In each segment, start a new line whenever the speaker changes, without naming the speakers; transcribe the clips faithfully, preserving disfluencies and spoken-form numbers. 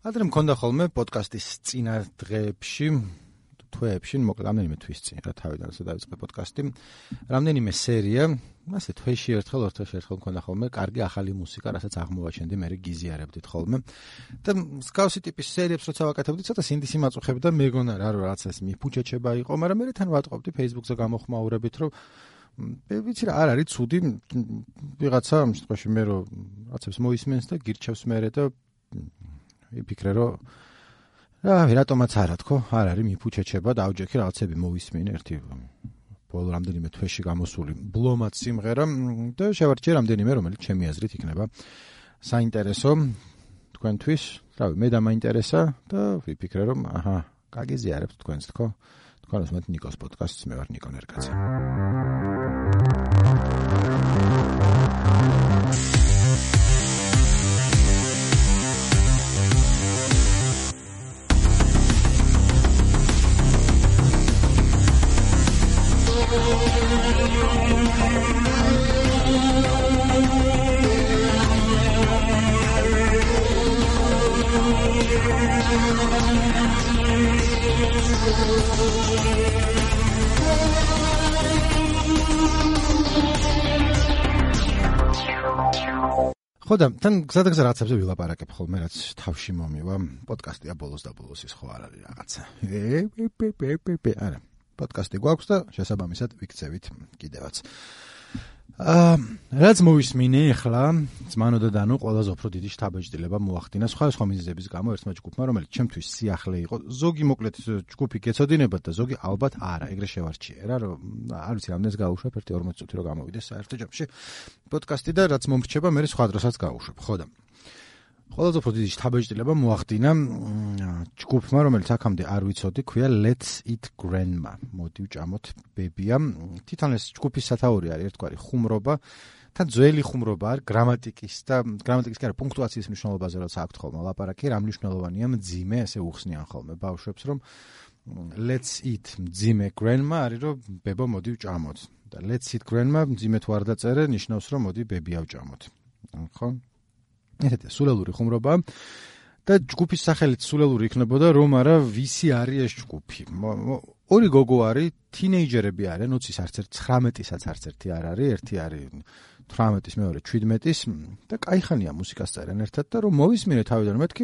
ადრე მქონდა ხოლმე პოდკასტის წინა დღეებში, თვეებში, მოკლედ რამდენიმე თვის წინ რა თავიდან როცა დავიწყე პოდკასტი, რამდენიმე სერია, ასე თვეში ერთხელ, ორ თვეში ერთხელ მქონდა ხოლმე კარგი ახალი მუსიკა, რასაც აღმოვაჩენდი, მე გიზიარებდით ხოლმე. და მსგავსი ტიპის სერიებს როცა ვაკეთებდი, ცოტა სინდისი მაწუხებდა და მეგონა რა რომ რაღაც ეს მიფუჩეჩება იყო, მაგრამ მე თან ვატყობდი Facebook-ზე გამოხმაურებით, რომ ვიცი რა არ არის ცუდი ვიღაცა ამ შემთხვევაში მე რომ რაღაცებს მოისმენს და გირჩევს მერე და ვიფიქრე რომ რა რატომაც არა თქო არ არის მიფუჩეჩება და ავჯექი რაღაცები მოვისმინე ერთი ბოლო რამდენიმე თვეში გამოსული ბლომად სიმღერა და შევარჩიე რამდენიმე რომელიც ჩემი აზრით იქნება საინტერესო თქვენთვის რავი მე დამაინტერესა და ვიფიქრე რომ აჰა გაგიზიარებთ თქვენს თქო თქვენ უსმენთ ნიკოს პოდკასტს მე ვარ ნიკო ნერგაძე ხოდა თან გზადაგზა რაღაცებზე ვილაპარაკებ ხოლმე რაც თავში მომივა პოდკასტია ბოლოს და ბოლოს ის ხო არ არის რაღაცა არა პოდკასტი გვაქვს და შესაბამისად ვიქცევით კიდევაც აა რაც მოვისმინე ახლა ძმანო და დანო ყველაზე უფრო დიდი შთაბეჭდილება მოახდინა სხვადასხვა მიზეზების გამო ერთმა ჯგუფმა რომელიც ჩემთვის სიახლე იყო ზოგი მოკლედ ჯგუფი გეცოდინებათ და ზოგი ალბათ არა ეგრე შევარჩიე რა რომ არ ვიცი რამდენს გავუშვებ ერთი ორმოცი წუთი რომ გამოვიდეს საერთო ჯამში პოდკასტი და რაც მომრჩება მე სხვა დროსაც გავუშვებ ხო და ყველაზე უფრო დიდი შთაბეჭდილება მოახდინა ჯგუფმა რომელიც აქამდე არ ვიცოდი ქვია Let's Eat Grandma მოდი ვჭამოთ ბებია თვითონ ეს ჯგუფის სათაური არის ერთგვარი ხუმრობა თან ძველი ხუმრობა არის გრამატიკის და გრამატიკის კი არა პუნქტუაციის მნიშვნელობაზე რაც აქვთ ხოლმე ლაპარაკი რა მნიშვნელოვანია მძიმე ესე უხსნიან ხოლმე ბავშვებს რომ Let's Eat მძიმე Grandma არის რომ ბებო მოდი ვჭამოთ და Let's Eat Grandma მძიმე თუ არ დაწერე ნიშნავს რომ მოდი ბებია ვჭამოთ ხო ესეთი სულელური ხუმრობა და ჯგუფის სახელით სულელური იქნებოდა რომ არა ვისი არის ეს ჯგუფი ორი გოგო არის თინეიჯერები არიან ოცის არც ერთ ცხრამეტისაც არც ერთი არ არის ერთი არის თვრამეტის მეორე შვიდმეტის და кайხანია მუსიკას წერენ ერთად და რომ მოვისმინე თავიდან მეთქი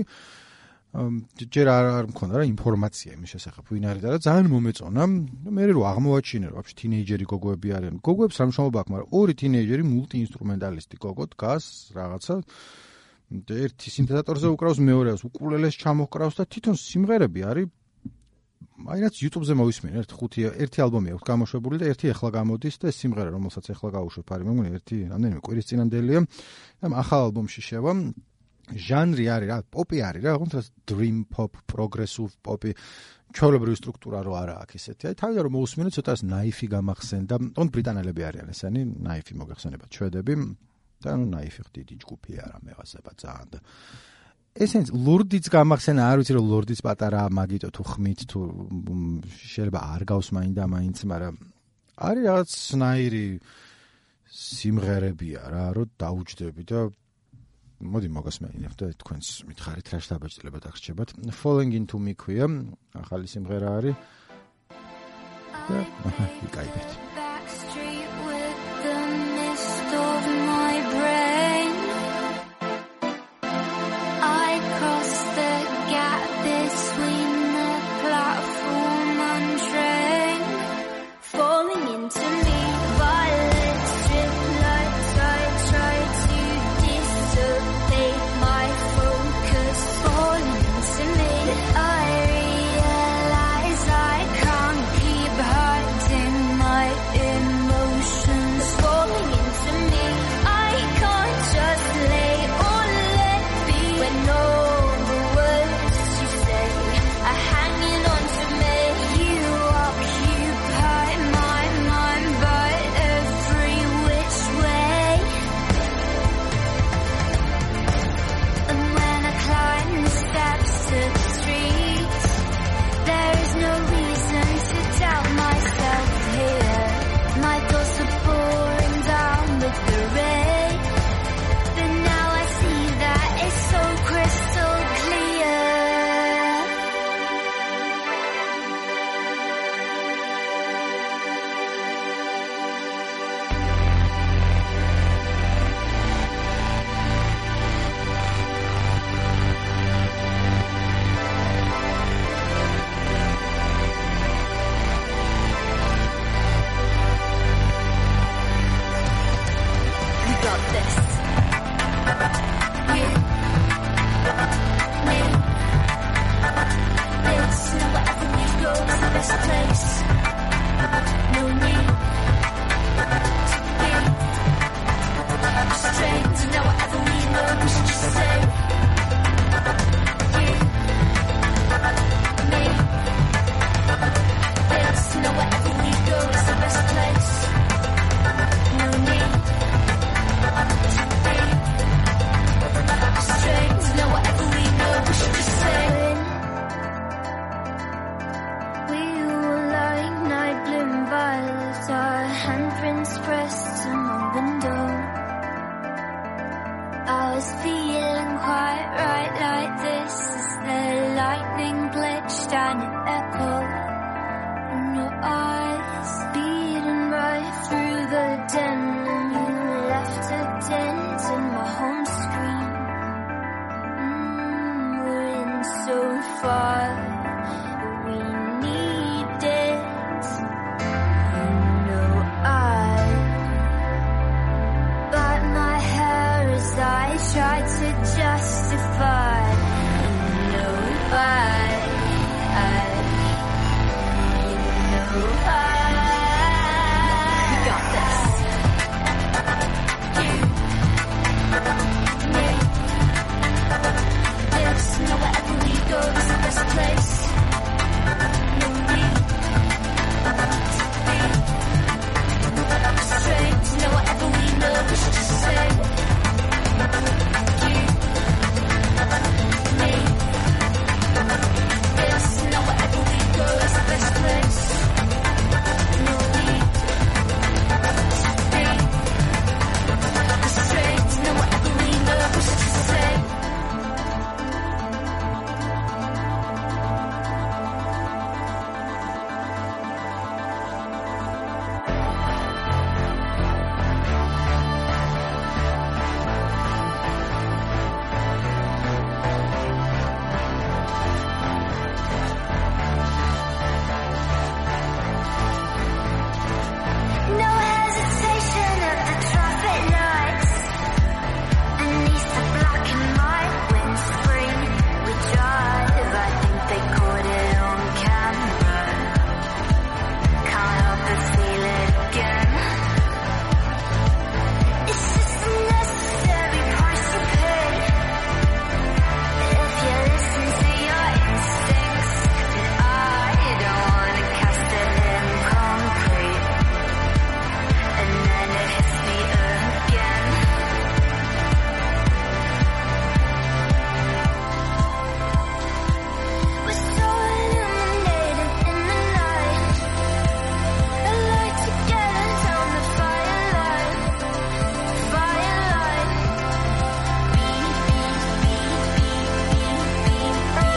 ჯერ არ არ მქონდა რა ინფორმაცია იმის შესახებ ვინ არის და რა ძალიან მომეწონა მე რო აღმოვაჩინე რომ ვაფშე თინეიჯერი გოგოები არიან გოგოებს რა მნიშვნელობა აქვს მაგრამ ორი თინეიჯერი მულტიინსტრუმენტალისტი გოგო დგას რაღაცა და ერთი სინთეზატორზე უკრავს მეორეას უკულელეს ჩამოჰკრავს და თვითონ სიმღერები არის აი რაც YouTube-ზე მოვისმინე ერთ ხუთი ერთი ალბომი აქვს გამოშვებული და ერთი ახლა გამოდის და ეს სიმღერა რომელსაც ახლა გავუშვებ არის მე მგონი ერთი რამდენიმე კვირის წინანდელია და ახალ ალბომში შევა ჟანრი არის რა პოპი არის რა ოღონდ dream pop progressive pop ჩვეულებრივი სტრუქტურა რო არა აქვს ესეთი აი თავიდან რომ მოვისმინე ცოტა ეს ნაიფი გამახსენდა ოღონდ ბრიტანელები არიან ესენი ნაიფი მოგეხსენება შვედები და ნუ ნაიფი ხდიდი ჯგუფი არა მეღასება ძალიან და ესენც ლურდიც გამახსენა არ ვიცი რომ ლურდიც პატარა მაგიტო თუ ხმით თუ შეიძლება არ გავს მაინდა მაინც მაგრამ არის რაღაც სნაირი სიმღერებია რა რომ დაუჯდები და მოდი მოგასმენინებ და თქვენს მითხარით რა შთაბეჭდილება დაგრჩებათ Falling into Me ქვია ახალი სიმღერა არის და აჰა იკაიბეთ
I so far. We need it. You know I bite my hair as I try to justify. You know I, I, you know I. We got this. You, me. This, know wherever we go is the best place. No need to be straight. Know whatever we know we should just say. You, me. This, know wherever we go is the best place. No need to be straight. Know whatever we know we should just say. No hesitation at the traffic lights. Beneath the black and white windscreen, we drive. I think they caught it on camera. Can't help but feel it again. It's just a necessary price to pay. If you listen to your instincts, then I don't wanna cast it in concrete. And then it hits me again. We're so illuminated in the night. A light together down the firelight. Firelight. Beep, beep, beep, beep, beep, beep,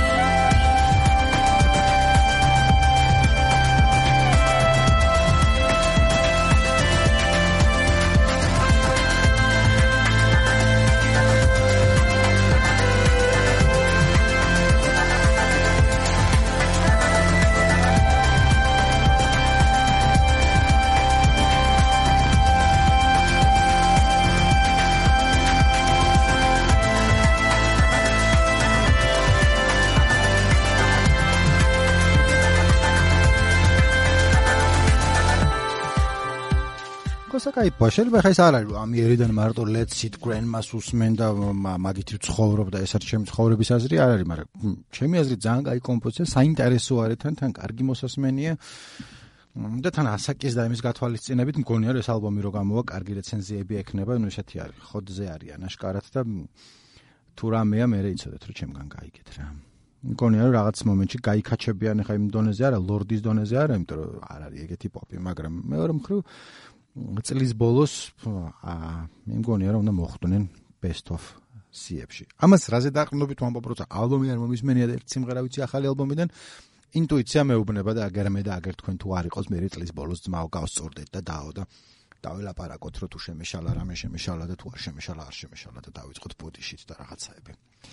კაი, შეიძლება ხა ეს არ არის, ამ ერიდან მარტო let's sit grandmas უსმენ და მაგითი ცხოვრობ და ეს არის ჩემი ცხოვრების აზრი, არ არის, მაგრამ ჩემი აზრით ძალიან კაი კომპოზიცია, საინტერესო არის თან, თან კარგი მოსასმენია. და თან ასაკის და იმის გათვალისწინებით მგონია რომ ეს ალბომი რო გამოვა, კარგი რეცენზიები ექნება, ნუ ესეთი არის, ხოდზე არიან აშკარად და თუ რამეა მე იცოდეთ რომ ჩემგან გაიგეთ რა. მგონია რომ რაღაც მომენტში გაიქაჩებიან ხა იმ დონეზე არა, ლორდის დონეზე არა, იმიტომ რომ არ არის ეგეთი პოპი, მაგრამ მეორე მხრივ წლის ბოლოს მე მგონია რომ უნდა მოხვდნენ best of სიებში. ამას რაზე დაყრდნობით ვამბობ, როცა ალბომი არ მომისმენია და ერთ სიმღერა ვიცი ახალი ალბომიდან, ინტუიცია მეუბნება და აგერ მე და აგერ თქვენ თუ არ იყოს მე წლის ბოლოს ძმაო გავსწორდეთ და დაო და დავილაპარაკოთ რომ თუ შემეშალა რამე შემეშალა და თუ არ შემეშალა არ შემეშალა და დავიწყოთ ბოდიშით და რაღაცაები.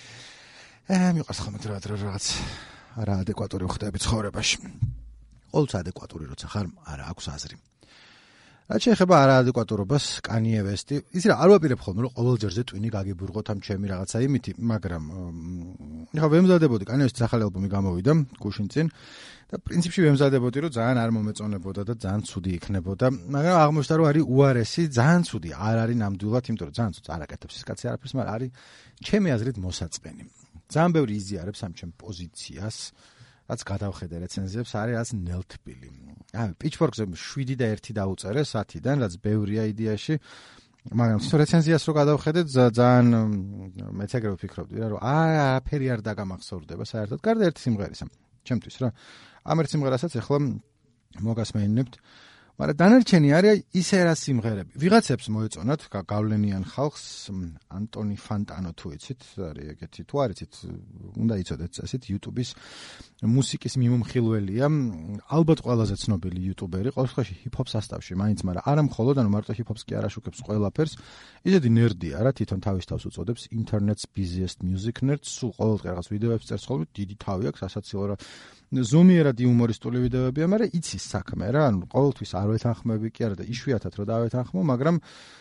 აა მიყვარს ხომ რაღაც არა ადეკვატური ხდები ცხოვრებაში. ყოველთვის ადეკვატური როცა ხარ, არა აქვს აზრი. რაც შეეხება არაადეკვატურობას, კანიე ვესტი, იცი რა, არ ვაპირებ ხოლმე რომ ყოველ ჯერზე ტვინი გაგიბურღოთ ამ ჩემი რაღაცა იმითი, მაგრამ ეხლა ვემზადებოდი, კანიე ვესტის ახალი ალბომი გამოვიდა გუშინ წინ და პრინციპში ვემზადებოდი რომ ძალიან არ მომეწონებოდა და ძალიან ცუდი იქნებოდა, მაგრამ აღმოჩნდა რომ არის უარესი, ძალიან ცუდი, არ არის ნამდვილად, იმიტომ რომ ძალიან ცუდს არ აკეთებს ეს კაცი არაფერს, მაგრამ არის ჩემი აზრით მოსაწყენი. ძალიან ბევრი იზიარებს ამ ჩემ პოზიციას. რაც გადავხედე რეცენზიებს, არის რაც ნელთბილი. აი, Pitchfork-ზე შვიდი და ერთი დაუწერე სათიდან, რაც ბევრია იდეაში, მაგრამ თვითონ რეცენზიას რო გადავხედე, ძალიან მეც ეგრევე ვფიქრობდი რა, რომ აი, არაფერი არ დაგამახსოვრდება საერთოდ. გარდა ერთი სიმღერისა, ჩემთვის რა. ამ ერთ სიმღერასაც ახლა მოგასმენინებთ. მაგრამ დანარჩენი არის ისე რა სიმღერები. ვიღაცებს მოეწონათ გავლენიან ხალხს ანტონი ფანტანო თუ იცით, არის ეგეთი თუ არ იცით, უნდა იცოდეთ წესით YouTube-ის მუსიკის მიმომხილველია, ალბათ ყველაზე ცნობილი YouTuber-ი, ყოველ შემთხვევაში hip-hop სასტავში, მაინც, მაგრამ არა მხოლოდ, ანუ მარტო hip-hop-ს კი არ აშუქებს ყველაფერს. ისეთი ნერდია რა, თვითონ თავის თავს უწოდებს Internet's busiest music nerds, სულ ყოველდღე რაღაც ვიდეოებს წერს ხოლმე, დიდი თავი აქვს, სასაცილო რა. ზომიერად იუმორისტული ვიდეოებია, მაგრამ იცის საქმე რა, ანუ ყოველთვის არ ვეთანხმები კი არა და იშვიათად რომ დავეთანხმო, მაგრამ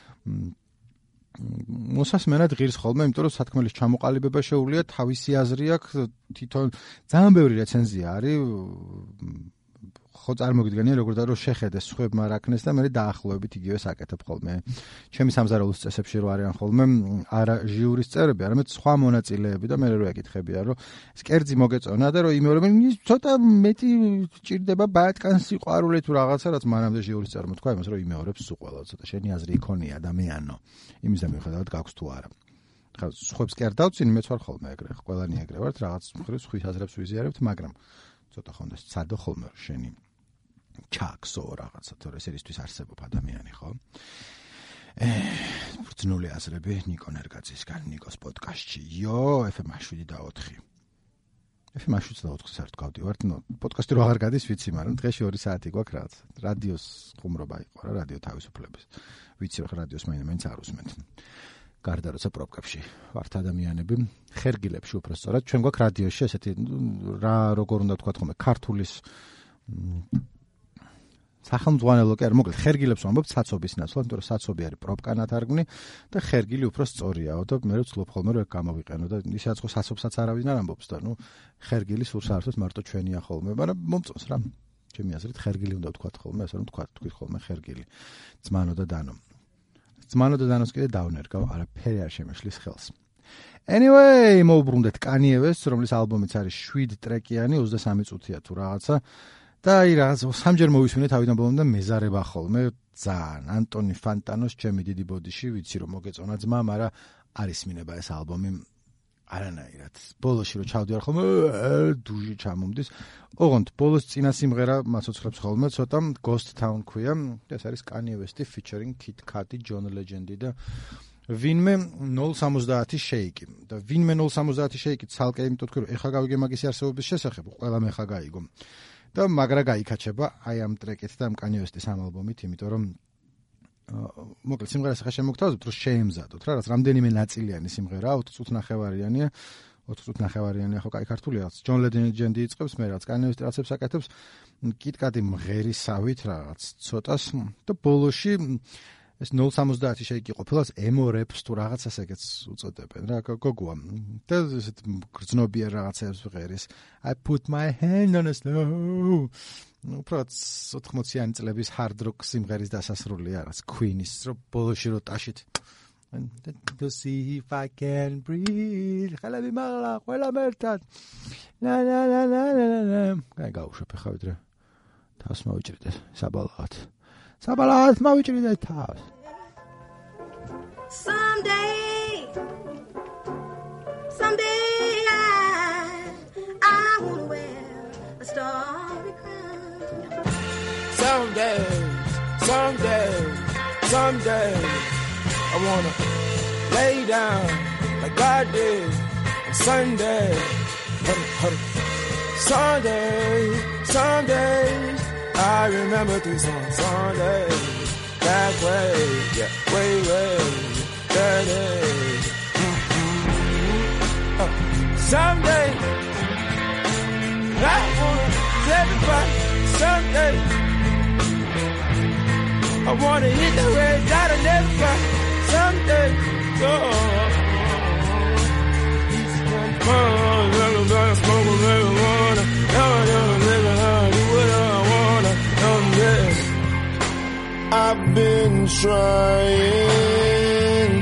მოსასმენად ღირს ხოლმე, იმიტომ რომ სათქმელის ჩამოყალიბება შეუულია, თავისი აზრი აქვს, თვითონ ძალიან ბევრი რეცენზია არის, ხო წარმოგიდგენია როგორ და რომ შეხედეს სხვებმა რა ქნეს და მე დაახლოებით იგივე საკეთებ ხოლმე. ჩემი სამზარეულოს წესებში რო არიან ხოლმე არა ჟიურის წევრები, არამედ სხვა მონაწილეები და მე რო ეკითხებიან რომ ეს კერძი მოგეწონა და რომ იმეორებენ ცოტა მეტი ჭირდება ბატკანს სიყვარული თუ რაღაცა რაც მანამდე ჟიურის წევრმა თქვა იმას რომ იმეორებს სულ ყველა ცოტა შენი აზრი იქონია ადამიანო. იმის და მიუხედავად გაქვს თუ არა. ხა სხვებს კი არ დავწინი მეც ვარ ხოლმე ეგრე, ყველანი ეგრე ვართ რაღაც მხრივ სხვის აზრებს ვიზიარებთ, მაგრამ ცოტა ხონდეს ცადო ხოლმე შენი ჩაქსო რაღაცა თორე სერისთვის არსებობ ადამიანი ხო? ეე ბრძნული აზრები ნიკო ნერგაძისგან ნიკოს პოდკასტში. იო, ეფ ემ შვიდი და ოთხი. ეფ ემ შვიდი და ოთხი საერთოდ გავდივართ, ნუ პოდკასტი რო აღარ გადის ვიცი, მაგრამ დღეში ორი საათი გვაქვს რაღაც. რადიოს ხუმრობა იყო რა, რადიო თავისუფლების. ვიცი რომ რადიოს მაინც არ უსმენთ. გარდა როცა პრობკებში ვართ ადამიანები, ხერგილებში უფრო სწორად, ჩვენ გვაქვს რადიოში ესეთი რა როგორ უნდა ვთქვა ხოლმე, ქართულის სახელმძღვანელო კი არ მოკლედ ხერგილებს ვამბობ საცობის ნაცვლად, იმიტომ რომ საცობი არის პრობკანად არგვნი და ხერგილი უფრო სწორიაო და მე ვცლობ ხოლმე რომ გამოვიყენო და ისაც ხო საცობსაც არავინ არ ამბობს და ნუ ხერგილი სულ საერთოდ მარტო ჩვენია ხოლმე, მაგრამ მომწონს რა. ჩემი აზრით ხერგილი უნდა ვთქვა ხოლმე, ასე რომ ვთქვა თქვით ხოლმე ხერგილი. ძმანო და დანო. ძმანო და დანოს კიდე დავნერგავ, არაფერი არ შემეშლის ხელს. Anyway, მოვუბრუნდეთ Kanye West, რომლის ალბომიც არის შვიდ ტრეკიანი, ოცდასამი წუთია თუ რაღაცა. და აი რაღაც სამჯერ მოვისმინე თავიდან ბოლომდე მეზარება ხოლმე ძალიან ანტონი ფანტანოს ჩემი დიდი ბოდიში, ვიცი რომ მოგეწონა ძმა, მაგრამ არ ისმინება ეს ალბომი არანაირად. ბოლოში რო ჩავდივარ ხოლმე დუჟი ჩამომდის. ოღონდ ბოლოს წინა სიმღერა მაცოცხლებს ხოლმე ცოტა Ghost Town ქვია. ეს არის Kanye West-ი featuring Kid Cudi, John Legend-ი და ვინმე ნულ სამოცდაათი შეიკი. და ვინმე ნულ სამოცდაათი შეიკი ცალკე იმიტომ თქვი რომ ეხა გავიგე მაგის არსებობის შესახებ, ყველა მე ხა გაიგო. და მაგრა გაიქაჩება აი ამ ტრეკით და ამ Kanye West-ის ამ ალბომით, იმიტომ რომ მოკლედ სიმღერას ახლა შემოგთავაზებთ რომ შეემზადოთ რა, რაც რამდენიმე ნაწილიანი სიმღერაა, ოთხ წუთ ნახევარიანია, ოთხ წუთ ნახევარიანია ხო კაი ქართულია რაც John Legend-ი იწყებს, მე რაც Kanye West რაცებს აკეთებს, Kid Cudi მღერისავით რაღაც ცოტას და ბოლოში ეს ნულ სამოცდაათი შეიკი ყოფილას ემორებს თუ რაღაცას ეგეც უწოდებენ რა გოგოა და ესეთ გრძნობია რაღაცებს ვღერის I put my hand on a snow უბრალოდ ოთხმოციანი წლების hard rock სიმღერის დასასრულია რაც Queen-ის რო ბოლოში რო ტაშით to see if I can breathe ხალები მაღლა ყველა მერტად la la la la la კაი გავუშვებ ხა ვიდრე თავს მოვიჭრიდე საბალაოდ საბალაოდ მოვიჭრიდე თავს
Someday, someday I, I wanna wear a starry crown.
Someday, someday, someday, I wanna lay down like God did on Sunday. Hurry, hurry. Sunday, Sundays, I remember these on Sundays. That way, yeah, way, way. That is. Mm-hmm. uh, someday, I wanna tell everybody. Someday, I wanna hit the red dot and everybody. Someday, oh, smoke a marijuana. Now I don't live and do what I wanna. Someday, I've been trying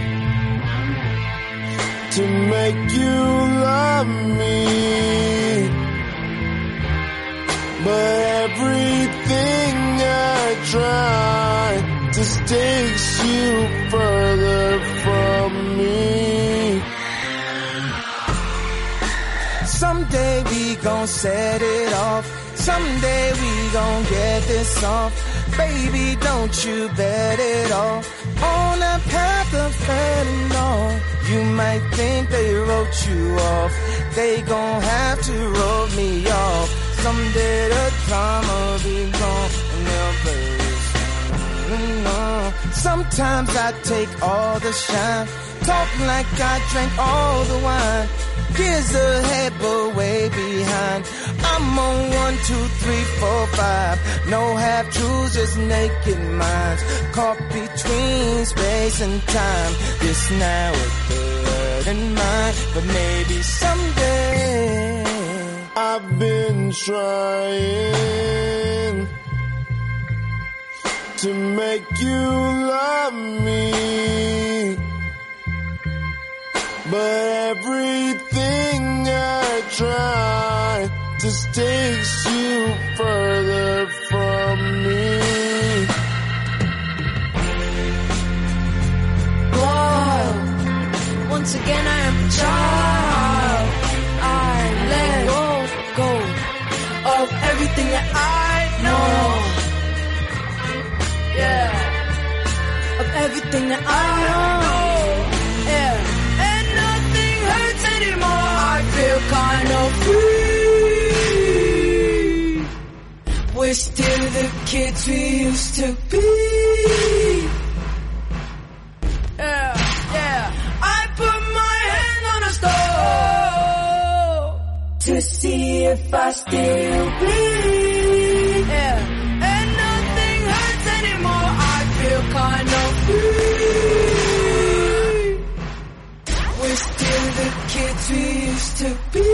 to make you love me, but everything I try just takes you further from me. Some Someday we gon' set it off. Someday we gon' get this off. Baby, don't you bet it all on that path of fentanyl. You might think they wrote you off. They gon' have to wrote me off. Someday the drama will be gone and they'll play this song. No. Sometimes I take all the shine, talk like I drank all the wine. Years ahead but way behind. I'm on one, two, three, four, five. No half-truths, just naked minds. Caught between space and time. This now is good and mine. But maybe someday I've been trying to make you love me, but everything I try just takes you further from me.
Whoa, once again I am a child. I let go, go of everything that I know. Yeah, of everything that I know. Yeah. Anymore, I feel kind of free. We're still the kids we used to be. Yeah, yeah. I put my hand on a stove to see if I still bleed. Yeah, and nothing hurts anymore. I feel kind of free. We're still the kids we used to be.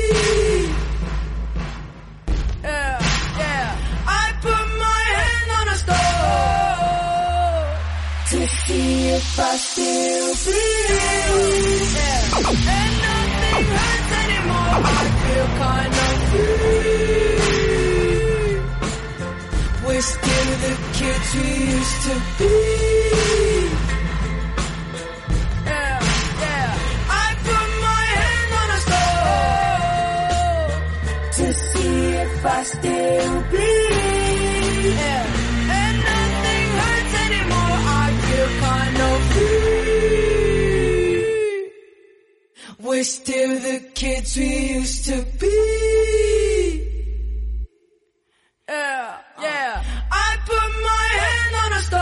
Yeah, yeah. I put my hand on a stove to see if I still bleed. Yeah, and nothing hurts anymore. I feel kind of free. We're still the kids we used to be. If I still bleed, yeah. And nothing hurts anymore. I feel kind of free. We're still the kids we used to be. Yeah, yeah. I put my hand on a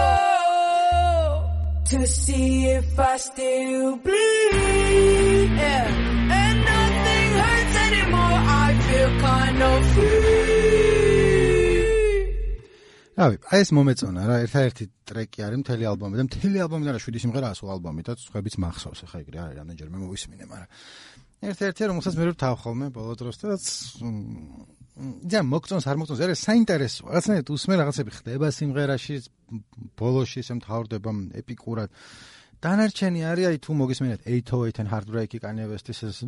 stove to see if I still bleed. Yeah, and nothing hurts anymore. I feel kind of free.
რავი, აი ეს მომეწონა რა, ერთ-ერთი ტრეკი არის მთელი ალბომი და მთელი ალბომი და შვიდი სიმღერაა სულ ალბომი და სხვაებიც მახსოვს, ახლა ეგრე არის, რამდენჯერმე მოვისმინე, მაგრამ ერთ-ერთი რომელსაც მე ვთავ ხოლმე ბოლო დროს და და მოგწონს არ მოგწონს, არა საინტერესო, რაღაცნაირად უსმენ რაღაცები ხდება სიმღერაში, ბოლოში ესე მთავრდება ეპიკურად. დანარჩენი არის აი თუ მოგისმენთ eight oh eight and Heartbreak Kanye West-ის ეს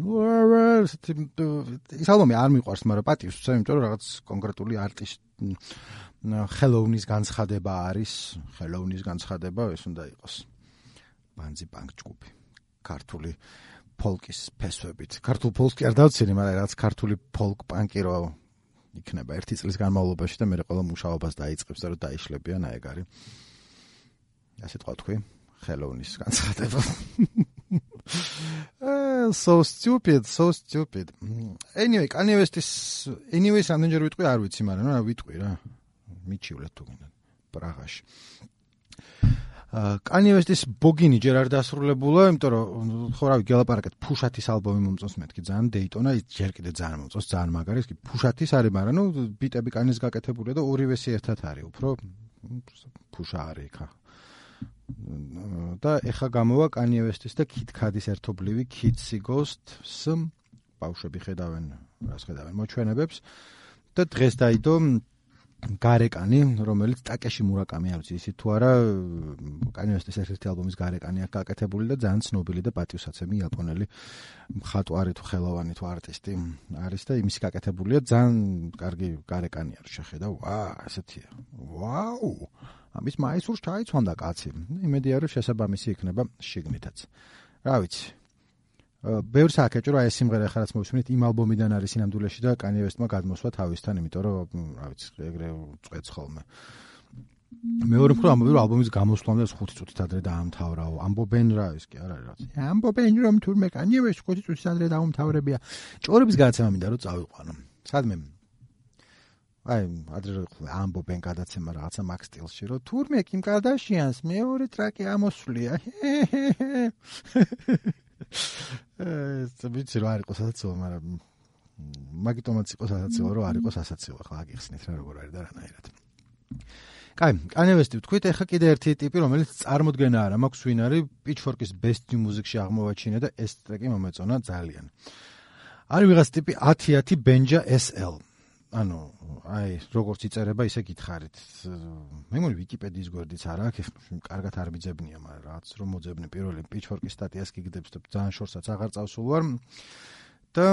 ის ალბომი არ მიყვარს, მაგრამ პატივს ვცემ, იმიტომ რომ რაღაც კონკრეტული არტისტი ხელოვნის განცხადება არის, ხელოვნის განცხადება, ეს უნდა იყოს ბანძი პანკ ჯგუფი, ქართული ფოლკის ფესვებით. ქართულ ფოლკს კი არ დავცინე, მაგრამ რაღაც ქართული ფოლკ პანკი რო იქნება ერთი წლის განმავლობაში და მე ყველა მუშაობას დაიწყებს და რომ დაიშლებიან, აი ეგ არის. ასე თქვა თქვი, ხელოვნის განცხადება. So stupid, so stupid. Anyway, Kanye West-ის anyway რამდენჯერ ვიტყვი, არ ვიცი, მაგრამ რა ვიტყვი რა. მიჩივლეთ თუ გინდა პრაღაში. Kanye West-ის ბოგინი ჯერ არ დასრულებულა, იმიტომ რომ ხო რავი, გელაპარაკეთ, ფუშათის ალბომი მომწონს მეთქი ძალიან, Daytona ის ჯერ კიდე ძალიან მომწონს, ძალიან მაგარი, ის კი ფუშათის არის, მაგრამ ნუ ბიტები Kanye-ს გაკეთებულია და ორივესი ერთად არის, უფრო ფუშა არის ხა. და ეხა გამოვა Kanye West-ის და Kid Cudi-ის ერთობლივი Kids Ghosts, ბავშვები ხედავენ, რას ხედავენ, მოჩვენებებს და დღეს დაიდო გარეკანი, რომელიც ტაკეში მურაკამი არის, ისიც თუ არა Kanye West-ის ერთ-ერთი ალბომის გარეკანი აქვს გაკეთებული და ძალიან ცნობილი და პატივსაცემი იაპონელი მხატვარი თუ ხელოვანი თუ არტისტი არის და იმის გაკეთებულია, ძალიან კარგი გარეკანი არის, შეხედავ, ვა, ესეთია. ვაუ! ამის მაისურს ჩაიცვამდა კაცი. იმედია რომ შესაბამისი იქნება შიგნითაც. რა ვიცი. ბევრს აკეჭრო ეს სიმღერა ხარაც მოვისმენთ იმ ალბომიდან არის სინამდვილეში და Kanye West-მა გადმოსვა თავისთან, იმიტომ რომ რა ვიცი, ეგრე წვეთს ხოლმე. მეორე მხრივ ამბობენ რომ ალბომის გამოსვლამდე ხუთი წუთით ადრე დაამთავრაო. ამბობენ რა ის კი არ არის რა. ამბობენ რომ თურმე Kanye West ხუთი წუთით ადრე დაამთავრებია. ჭორების გადაცემა მინდა რომ წავიყვანო. სადმე აი ადრე ამბობენ გადაცემა რაღაცა მაგ სტილში რომ თურმე Kim Kardashian-ს მეორე ტრაკი ამოსვლია. ეს ვიცი რა არის ყოსაცილო, მაგრამ მაგიტომაც იყო სასაცილო რომ არ იყოს ასაცილო. ახლა აგიხსნით რა როგორ არის და რანაირად. კაი, Kanye West-ი ვთქვით, ეხლა კიდე ერთი ტიპი, რომელიც წარმოდგენა არ მაქვს ვინ არის Pitchfork-ის Best New Music-ში აღმოვაჩინა და ეს ტრეკი მომეწონა ძალიან. არის ვიღაც ტიპი ათი ათი Benja S L. ანუ აი როგორც იწერება ისე გითხარით. მე მგონი Wikipedიის გვერდიც არ აქვს, კარგად არ მიძებნია, მაგრამ რაღაც რომ მოძებნე პირველი Pitchfork-ის სტატიას გიგდებს და ძალიან შორსაც აღარ წავსულ ვარ. და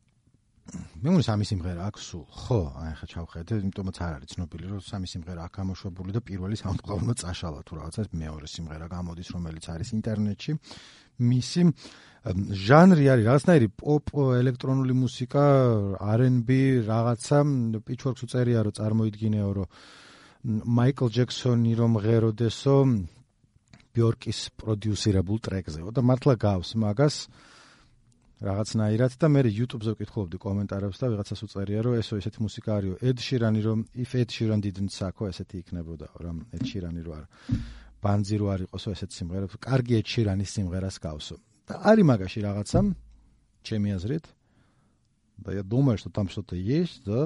მე მგონი სამი სიმღერა აქვს სულ. ხო, აი ხა ჩავხედე, იმიტომაც არ არის ცნობილი რომ სამი სიმღერა აქვს გამოშვებული და პირველი SoundCloud-მა წაშალა თუ რაღაცა მეორე სიმღერა გამოდის, რომელიც არის ინტერნეტში. მისი ჟანრი არის რაღაცნაირი პოპ, ელექტრონული მუსიკა, R and B, რაღაცა Pitchfork-ს უწერია რომ წარმოიდგინეო რომ Michael Jackson-ი რომ ღეროდესო Bjork-ის პროდიუსირებულ ტრეკზეო და მართლა გავს მაგას რაღაცნაირად და მე YouTube-ზე ვკითხულობდი კომენტარებს და ვიღაცას უწერია რომ ესო ესეთი მუსიკა არისო Ed Sheeran-ი რომ if Ed Sheeran didn't suck-ო ესეთი იქნებოდა რომ Ed Sheeran-ი რო არ ბანძი რო არ იყოსო ესეთი სიმღერა კარგი Ed Sheeran-ის სიმღერას გავსო და არის მაგაში რაღაცა ჩემი აზრით და я думаю что там что-то есть да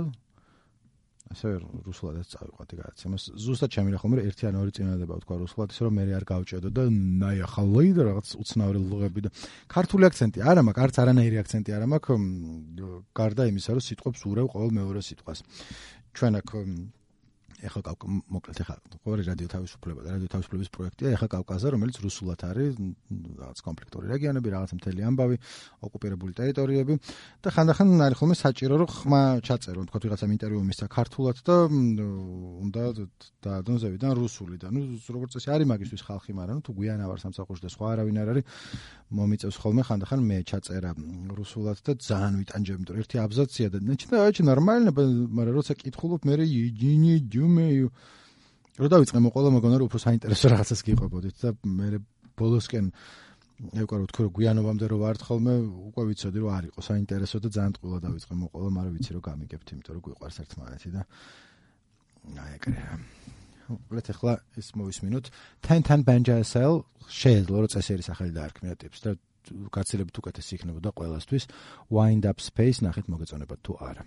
ასე რუსულადაც წავიყვანდი გადაცემას ზუსტად ჩემი ხოლმე ერთი ან ორი წინადება ვთქვა რუსულად ისე რომ მე არ გავჭედო და ნაიხალოი და რაღაც უცნაური ლუღები და ქართული აქცენტი არა მაქვს არც არანაირი აქცენტი არა მაქვს გარდა იმისა რომ სიტყვებს ურევ ყოველ მეორე სიტყვას ჩვენ აქ ეხლა მოკლედ ეხლა ყოველი რადიო თავისუფლება და რადიო თავისუფლების პროექტია ეხლა კავკასზე რომელიც რუსულად არის რაღაც კონფლიქტური რეგიონები რაღაც მთელი ამბავი ოკუპირებული ტერიტორიები და ხანდახან არის ხოლმე საჭირო რომ ხმა ჩაწერო თქო ვიღაცამ ინტერვიუ მისცა ქართულად და უნდა დაადონ ზევიდან რუსული და ნუ როგორც წესი არის მაგისთვის ხალხი მაგრამ ნუ თუ გვიანა ვარ სამსახურში და სხვა არავინ არ არის მომიწევს ხოლმე ხანდახან მე ჩაწერა რუსულად და ძალიან ვიტანჯებ იმიტომ ერთი აბზაცია და ნაჩნდა ნორმალია მაგრამ როცა კითხულობ მე იჯინი მე რო დავიწყე მოყოლა მოგონა რომ უფრო საინტერესო რაღაცას გიყვებოდით და მე ბოლოსკენ ევკა რო თქვი რომ გვიანობამდე რო ვართ ხოლმე უკვე ვიცოდი რომ არ იყო საინტერესო და ძალიან ტყუილად დავიწყე მოყოლა მაგრამ ვიცი რომ გამიგებთ იმიტომ რომ გვიყვარს ერთმანეთი და აი ეგრე უბრალოდ ახლა ის მოვისმინოთ ten ten Benja S L შეეძლო რომ წესიერი სახელი დაარქმია ტიპს და გაცილებით უკეთესი იქნებოდა ყველასთვის Wind Up Space ნახეთ მოგეწონებათ თუ არა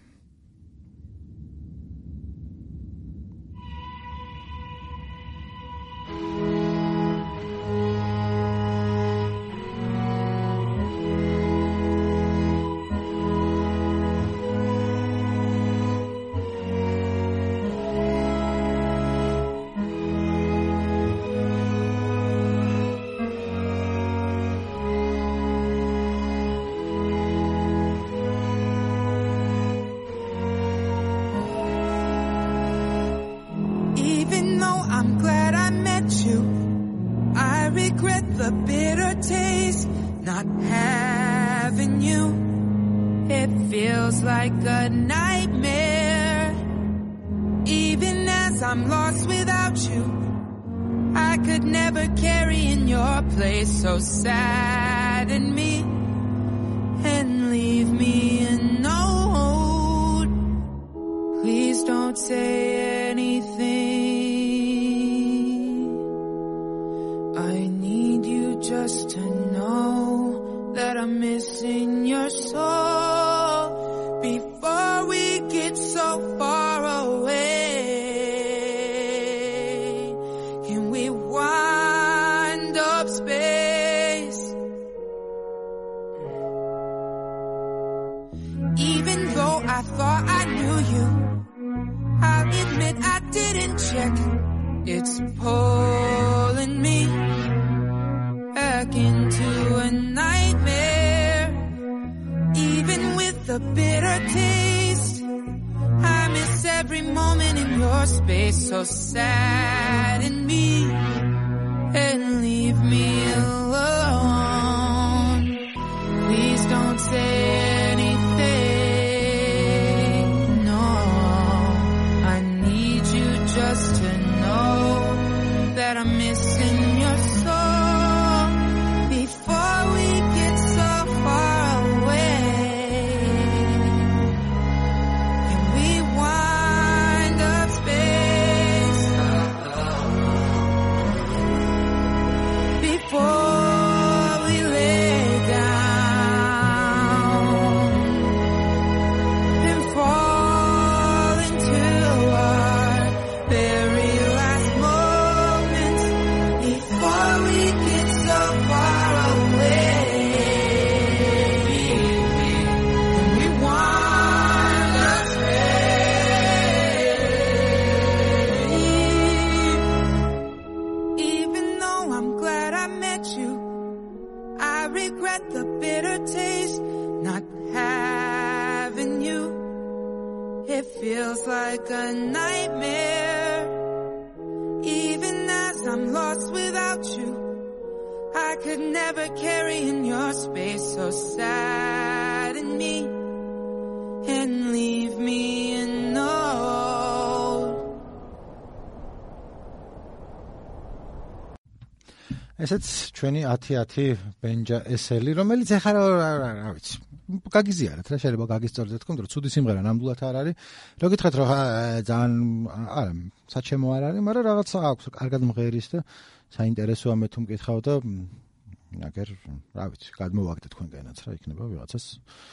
so sadden me and leave me a note. Please don't say anything. I need you just to know that I'm missing your soul before we get so far away. Can we wind up space? Even though I thought I knew you, I'll admit I didn't check. It's pulling me back into a nightmare. Even with the bitter taste, I miss every moment in your space. So sadden me and leave me alone. Please
don't say anything. No, I need you just to know that I'm missing your soul before we get so far away. And we wind up space before we lay down and fall into our very last moments before we get so far away. And we wind up space. Even though I'm glad I met you, I regret the bitter taste not having you. It feels like a nightmare. Even as I'm lost without you, I could never carry in your space. So sadden me and leave me a note.
ესეც ჩვენი ათი ათი ბენჯა ესელი, რომელიც ეხლა რა ვიცი, გაგიზიარეთ რა, შეიძლება გაგისწორდეთ თქო, რომ ცუდი სიმღერა ნამდვილად არ არის. რო გითხრათ რომ ძალიან არა, საჩემო არ არის, მაგრამ რაღაცა აქვს, კარგად მღერის და საინტერესოა მე თუ მკითხავ და აგერ რა ვიცი, გადმოვაგდეთ თქვენგანაც რა იქნება ვიღაცას.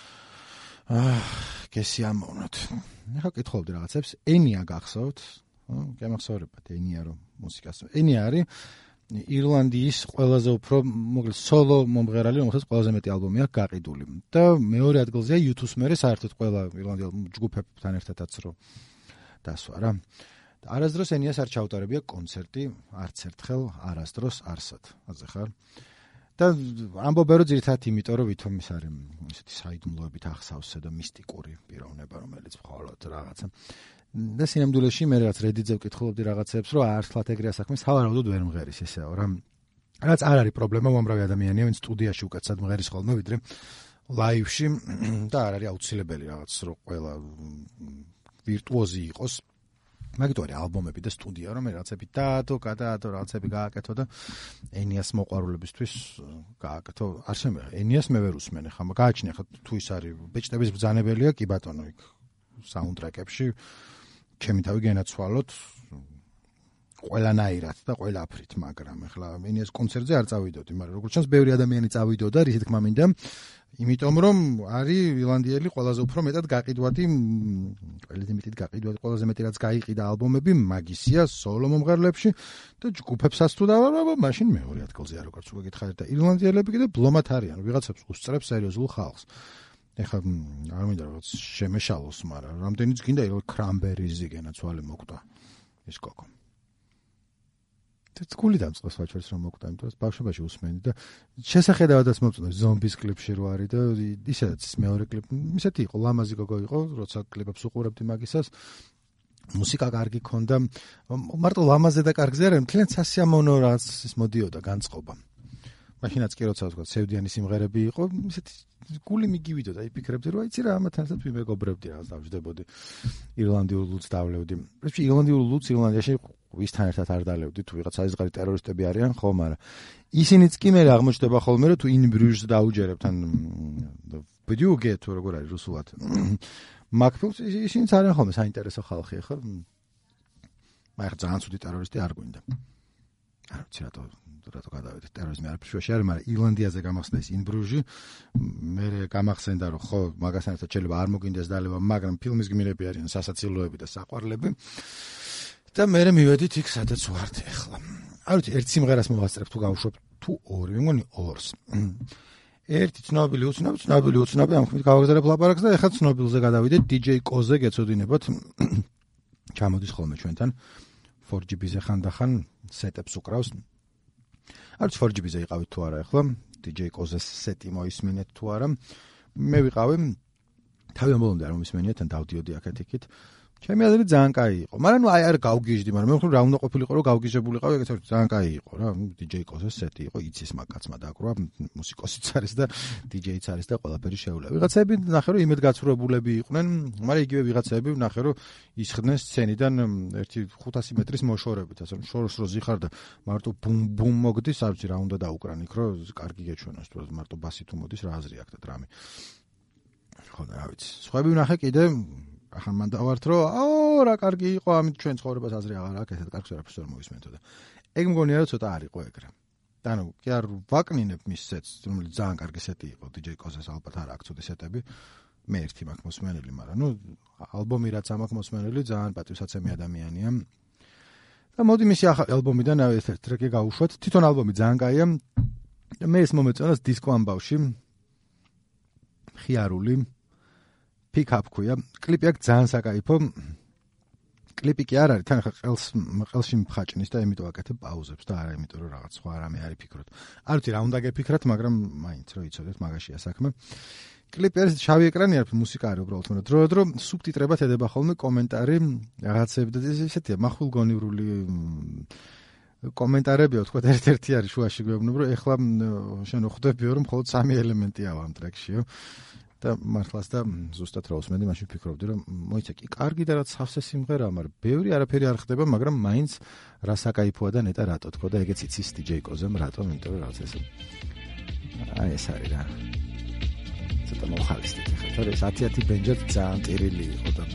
აა, გესიამოვნოთ. ეხლა კითხავდი რაღაცებს, ენია გახსოვთ? გემახსოვრებათ ენია რომ მუსიკას. ენია არის ირლანდიის ყველაზე უფრო მოკლედ სოლო მომღერალი, რომელსაც ყველაზე მეტი ალბომი აქვს გაყიდული. და მეორე ადგილზეა იუ თუს მერე საერთოდ ყველა ირლანდიელ ჯგუფებთან ერთადაც რო დასვა რა. და არასდროს ენიას არ ჩაუტარებია კონცერტი, არც ერთხელ, არასდროს არსად. აზე ხარ? და ამბობენ რომ ძირითადად იმიტომ რომ ვითომ ის არის ესეთი საიდუმლოებით ახსავსე და მისტიკური პიროვნება, რომელიც მხოლოდ რაღაცა და სინამდვილეში მე რაც Reddit-ზე ვკითხულობდი რაღაცებს, რომ არცლად ეგრეა საქმე, სავარაუდოდ ვერ მღერის ესეო რა. რაც არ არის პრობლემა, უამრავი ადამიანია, ვინც სტუდიაში უკეთესად მღერის ხოლმე, ვიდრე ლაივში და არ არის აუცილებელი რაღაც, რომ ყველა ვირტუოზი იყოს. მაგით არის ალბომები და სტუდია, რომ რაღაცები დაადო, გადაადო, რაღაცები გააკეთო და ენიას მოყვარულებისთვის გააკეთო. არ შემეღე, ენიას მე ვერ უსმენე ხა, გააჩნია ხა თუ ის არის ბეჭდების ბრძანებელია, კი ბატონო, იქ საუნდტრეკებში ჩემი თავი გენაცვალოთ ყველანაირად და ყველაფრით, მაგრამ ეხლა ენიას კონცერტზე არ წავიდოდი, მაგრამ როგორც ჩანს ბევრი ადამიანი წავიდოდა, რითი თქმა მინდა, იმიტომ რომ არის ირლანდიელი ყველაზე უფრო მეტად გაყიდვადი, ყველაზე მეტად გაყიდვადი, ყველაზე მეტი რაც გაიყიდა ალბომები მაგისია სოლო მომღერლებში და ჯგუფებსაც თუ დავაბა, მაშინ მეორე ადგილზეა როგორც უკვე გითხარით და ირლანდიელები კიდე ბლომად არიან, ვიღაცებს უსწრებს სერიოზულ ხალხს. ეხლა არ მინდა რაღაც შემეშალოს, მაგრამ რამდენიც გინდა ირ კრამბერიზე გენაცვალე მოკვდა ეს კოკო. თქული დამწყოს ვაჩვენს რომ მოკვდა, იმიტომ რომ ბავშვობაში უსმენდი და შესახედავადაც მომწონდა ზომბის კლიპში რო არის და ისედაც მეორე კლიპი ისეთი იყო, ლამაზი გოგო იყო, როცა კლიპებს უყურებდი მაგისას. მუსიკა კარგი ქონდა, მარტო ლამაზე და კარგზე არ, მთლიანად სასიამოვნო რაღაც ის მოდიოდა განწყობა. მაშინაც კი როცა ვთქვა, სევდიანი სიმღერები იყო, ისეთი გული მიგივიდო და იფიქრებდი რომ აიცი რა ამათთან ერთად ვიმეგობრებდი რაღაც დავждებოდი. ირლანდიურ ლუდს დავლევდი. პრინციპში ირლანდიურ ლუდს ირლანდიაში ვისთან ერთად არ დალევდი, თუ ვიღაც აიზღარი ტერორისტები არიან, ხო, მაგრამ ისინიც კი მე აღმოჩნდება ხოლმე რომ თუ in Bruges დაუჯერებთ ან ბიუგე თუ როგორ არის რუსულად. მაგფილს ისინიც არიან ხოლმე საინტერესო ხალხი, ხო? მაგრამ ძალიან ცუდი ტერორისტი არ გვინდა. არ ვიცი რატო რატო გადავედით ტერორიზმი არ ფშვაში არის, მაგრამ ირლანდიაზე გამახსნა ის in Bruges, მე გამახსენდა რომ ხო, მაგასთან ერთად შეიძლება არ მოგინდეს დალევა, მაგრამ ფილმის გმირები არიან სასაცილოები და საყვარლები. და მე მივედით იქ, სადაც ვართ ახლა. არ ვიცი, ერთ სიმღერას მოვასწრებ თუ გავუშვებ თუ ორი, მე მგონი ორს. ერთი ცნობილი, უცნობი, ცნობილი, უცნობი, ამ ხმით გავაგზავნებ ლაპარაკს და ახლა ცნობილზე გადავიდეთ, დი ჯეი კოზე გეცოდინებათ. ჩამოდის ხოლმე ჩვენთან four G B-ზე ხანდახან სეტებს უკრავს. არც four G B-ზე იყავით თუ არა ახლა, დი ჯეი კოზეს სეტი მოისმინეთ თუ არა. მე ვიყავი თავი ამბობდი არ მომისმენიათ, ან დავდიოდი აქეთ-იქით. ჩემი აზრით ძალიან კაი იყო. მაგრამ ნუ აი არ გავგიჟდი, მაგრამ მე ვხრივ რა უნდა ყოფილიყო, რომ გავგიჟებულიყავი, ეგეც ძალიან კაი იყო რა. დიჯეი კოზეს სეტი იყო, იცის მაგაცმა დაკვრა, მუსიკოსიც არის და დიჯეიც არის და ყველაფერი შეუძლია. ვიღაცები ნახე რომ იმედგაცრუებულები იყვნენ, მაგრამ იგივე ვიღაცები ნახე რომ ისხდნენ სცენიდან ერთი ხუთასი მეტრის მოშორებით, ასე რომ შორს რო ზიხარ და მარტო ბუმ ბუმ მოგდის, არ ვიცი რა უნდა დაუკრან იქ, რომ კარგი გეჩვენოს, თუ მარტო ბასი თუ მოდის რა აზრი აქვს და დრამი. ხო და რა ვიცი. სხვები ვნახე კიდე ახლა მან დავართ რომ აო რა კარგი იყო ამით ჩვენ ცხოვრებას აზრი აღარ აქვს ესეთ კარგს არაფერს ვერ მოვისმენთო და ეგ მგონია რომ ცოტა არ იყო ეგრე და ნუ კი არ ვაკნინებ მის სეტს რომელიც ძალიან კარგი სეტი იყო დიჯეი კოზეს ალბათ არ აქვს ცოტა სეტები მე ერთი მაქვს მოსმენელი მაგრამ ნუ ალბომი რაც ამაქვს მოსმენელი ძალიან პატივსაცემი ადამიანია და მოდი მისი ახალი ალბომიდან ეს ტრეკი გავუშვათ თვითონ ალბომი ძალიან კაია და მე ეს მომეწონას დისკო ამბავში ხიარული pick up ქვია. კლიპი აქვს ძალიან საკაიფო. კლიპი კი არ არის, თან ხა ყელს ყელში მხაჭნის და იმიტომ აკეთებ პაუზებს და არა იმიტომ რომ რაღაც სხვა რამე არის ფიქრობთ. არ ვიცი რა უნდა გეფიქრათ, მაგრამ მაინც რომ იცოდეთ, მაგაშია საქმე. კლიპი არის შავი ეკრანი არის, მუსიკა არის უბრალოდ, მაგრამ დრო-დრო სუბტიტრებად ედება ხოლმე კომენტარი, რაღაცები და ესეთია მახვილგონივრული კომენტარებია, თქვა ერთ-ერთი არის შუაში გვეუბნებ, რომ ეხლა შენ ხვდებიო რომ მხოლოდ სამი ელემენტია ამ ტრეკშიო. და მართლაც და ზუსტად რა უსმენდი, მაშინ ვფიქრობდი, რომ მოიცა კი კარგი და რაც სავსე სიმღერაა, მაგრამ ბევრი არაფერი არ ხდება, მაგრამ მაინც რა საკაიფოა და ნეტა რატო თქო და ეგეც იცის დიჯეი კოზემ, რატომ, იმიტომ რომ რაღაც ესე. აი ეს არის რა. ცოტა მოხალისდით ხა, თორე ეს ათი ათი ბენჯად ძალიან ტირილი იყო და.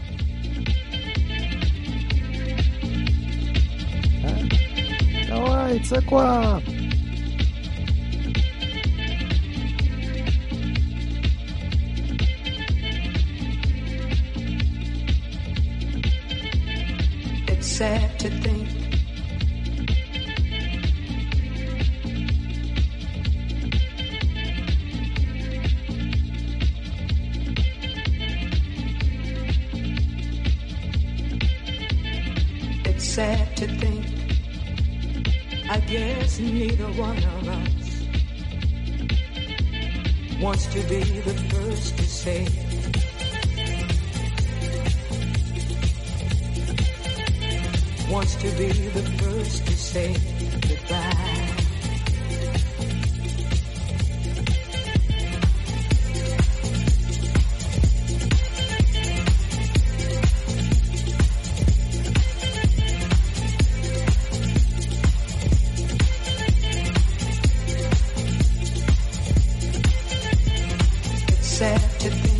დავაი, ცეკვა.
Sad to think It's sad to think I guess neither one of us wants to be the first to say wants to be the first to say goodbye. It's sad to think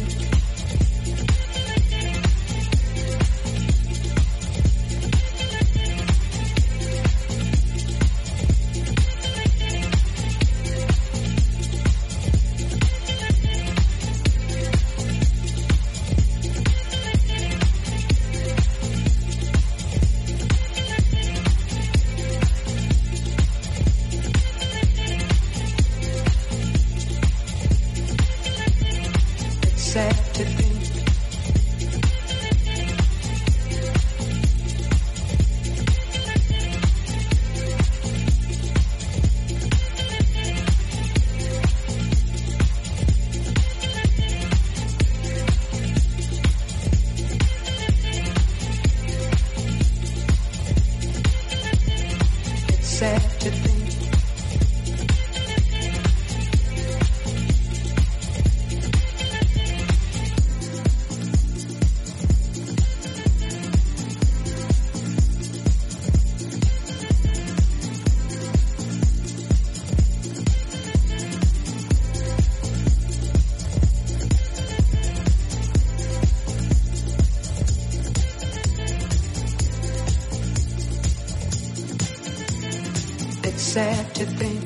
sad to think It's sad to think It's sad to think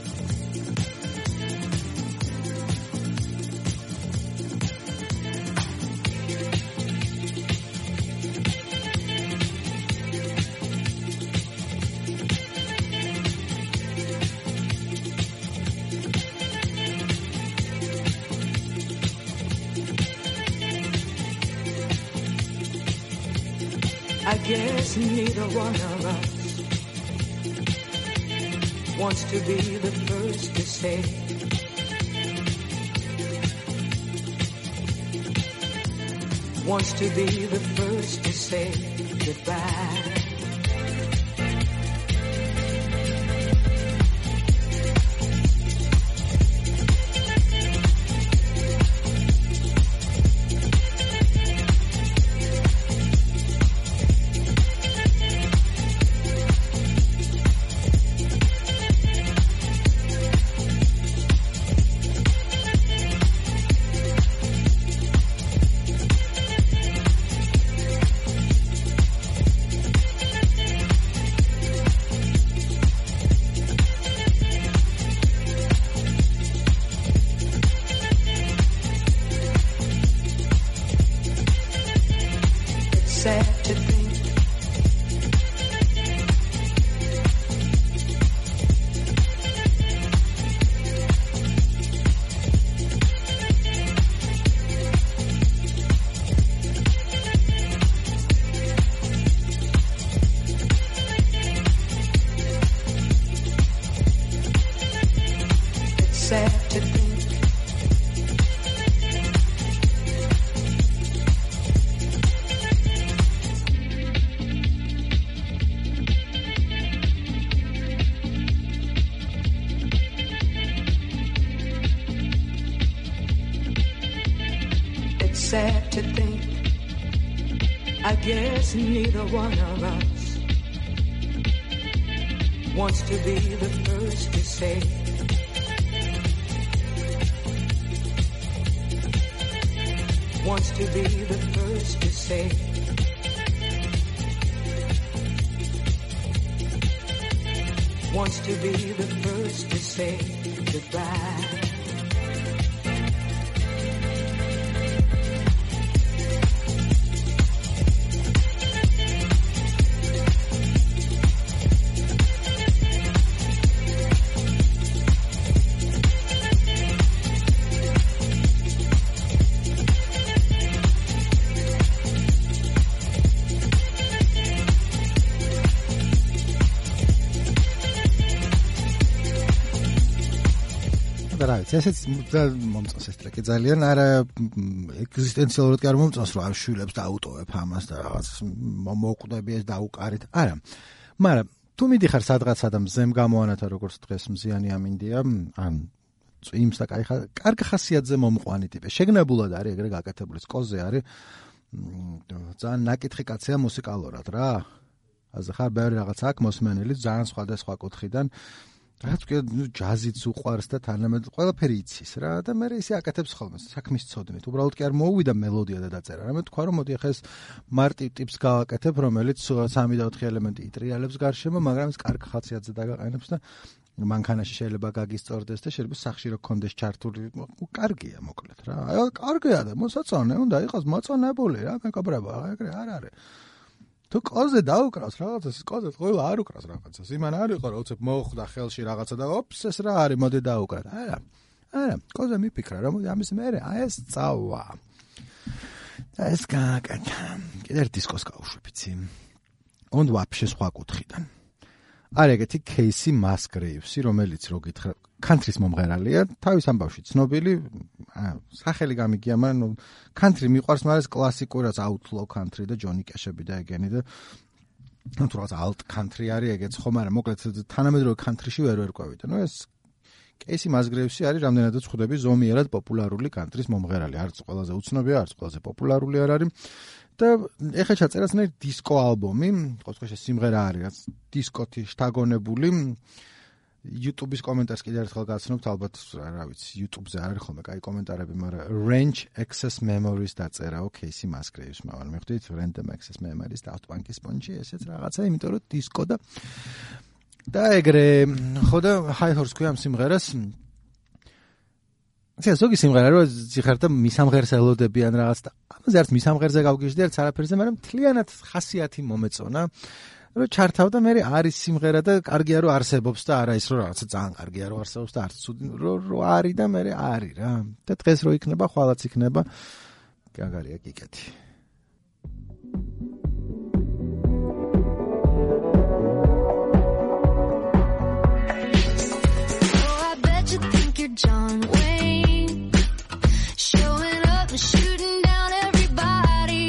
I guess neither one of us wants to be the first to say
wants to be the first to say goodbye. Sad to think, I guess neither one of us wants to be the first to say wants to be the first to say wants to be the first to say goodbye.
ესეც მომწონს ეს ტრეკი ძალიან არა ეგზისტენციალურად კი არ მომწონს რომ არ შვილებს დაუტოვებ ამას და რაღაც მოკვდები ეს დაუკარით არა მაგრამ თუ მიდიხარ სადღაცა და მზემ გამოანათა როგორც დღეს მზიანი ამინდია ან წვიმს და კარგ ხასიათზე მომყვანი ტიპი შეგნებულად არის ეგრე გაკეთებული სკოზე არის ძალიან ნაკითხი კაცია მუსიკალურად რა ასე ხარ ბევრი რაღაც აქვს მოსმენელი ძალიან სხვადასხვა კუთხიდან რაც კი ჯაზიც უყვარს და თანამედ ყველაფერი იცის რა და მე ისე აკეთებს ხოლმე საქმის ცოდნით უბრალოდ კი არ მოუვიდა მელოდია და დაწერა რა მე თქვა რომ მოდი ახლა ეს მარტივ ტიპს გავაკეთებ რომელიც სამი და ოთხი ელემენტი იტრიალებს გარშემო მაგრამ ეს კარგ ხასიათზე დაგაყენებს და მანქანაში შეიძლება გაგისწორდეს და შეიძლება სახში რო კონდეს ჩართული კარგია მოკლედ რა აი კარგია და მოსაწონე უნდა იყოს მოწონებული რა მეკობრებო ეგრე არ არის თუ კოზე დაუკრავს რაღაცას კოზე ყველა არ უკრავს რაღაცას იმან არ იყო რომ უცებ მოხვდა ხელში რაღაცა და ოპს ეს რა არის მოდი დაუკრა არა არა კოზე მიფიქრა რომ ამის მერე აი ეს წავა ეს გაკეთა კიდე დისკოს გავუშვებიცი und вообще სხვა კუთხიდან არის ეგეთი кейსი მასგრეივსი რომელიც რო გითხრა country-s მომღერალია თავის ამბავში ცნობილი სახელი გამიგია მაგრამ country მიყვარს მაგრამ კლასიკურაც outlaw country და ჯონი კეშები და ეგენი და თუ რაღაც alt country არის ეგეც ხო მაგრამ მოკლედ თანამედროვე country-ში ვერ ვერკვევით ნუ ეს кейსი მასგრეივსი არის რამდენადაც ხვდები ზომიერად პოპულარული country-s მომღერალი არც ყველაზე უცნობია არც ყველაზე პოპულარული არ არის და ეხლა ჩაწერას ნე დისკო ალბომი ყოველთვის სიმღერა არის დისკოთი შთაგონებული YouTube-ის კომენტარს კიდე ერთხელ გაცნობთ ალბათ რა ვიცი YouTube-ზე არ არის ხოლმე კაი კომენტარები მაგრამ Range Access Memories დაწერა кейსი მასგრეივს მაგრამ მივხვდით Random Access Memories და Outbank Sponge ესეც რაღაცა იმიტომ რომ დისკო და და ეგრე ხო და High Horse ქვია ამ სიმღერას ეს ზოგი სიმღერა რო ზიხარდა მისამღერს ელოდებიან რაღაც და ამაზე არც მისამღერზე გავგიჟდი არც არაფერზე მაგრამ მთლიანად ხასიათი მომეწონა რომ ჩართავდა მე არის სიმღერა და კარგია რომ არსებობს და არა ის რომ რაღაცა ძალიან კარგია რომ არსებობს და არც ცუდი რომ არის და მე არის რა და დღეს რო იქნება ხვალაც იქნება გაგარია კიკეთი
John Wayne showing up and shooting down everybody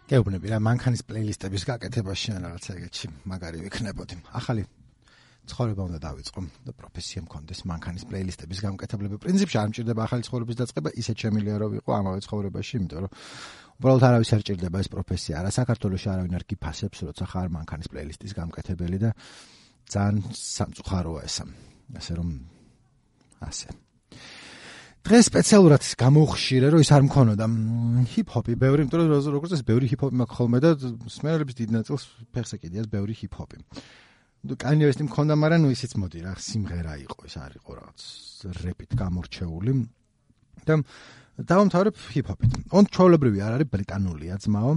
გეუბნები რა მანქანის პლეილისტების გაკეთებაში ან რაღაცა ეგეთში მაგარი ვიქნებოდი. ახალი ცხოვრება უნდა დავიწყო და პროფესია მქონდეს მანქანის პლეილისტების გამკეთებლები. პრინციპში არ მჭირდება ახალი ცხოვრების დაწყება, ისეთ შემიძლია რომ ვიყო ამავე ცხოვრებაში, იმიტომ რომ უბრალოდ არავის არ ჭირდება ეს პროფესია. არა საქართველოში არავინ არ გიფასებს, როცა ხარ მანქანის პლეილისტის გამკეთებელი და ძალიან სამწუხაროა ეს. ასე რომ ასე. დღეს სპეციალურად გამოვხშირე, რომ ის არ მქონოდა ჰიპ-ჰოპი, ბევრი, იმიტომ რომ როგორც ეს ბევრი ჰიპ-ჰოპი მაქვს ხოლმე და სმენელების დიდ ნაწილს ფეხს ეკიდიას ბევრი ჰიპ-ჰოპი. Kanye West-ი მქონდა, მაგრამ ნუ ისიც მოდი რა, სიმღერა იყო, ეს არ იყო რაღაც რეპით გამორჩეული. და დავამთავრებ ჰიპ-ჰოპით. On ჩვეულებრივი არ არის ბრიტანულია ძმაო.